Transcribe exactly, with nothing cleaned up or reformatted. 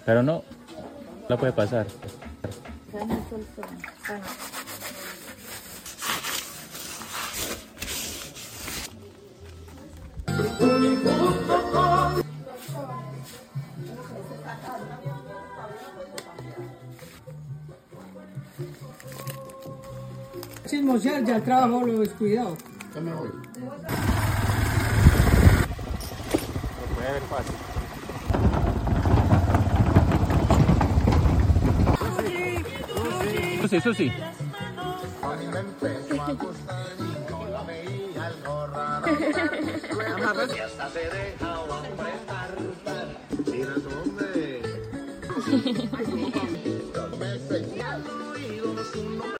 Pero no, la puede pasar. Chismosear, ya el trabajo lo he descuidado. Ya me voy. Lo puede ver fácil. Eso sí, eso sí. A mí me empezó a gustar y yo la veía algo raro. Y hasta se dejaba apretar. Mira dónde. Me enseñó al oído su nombre.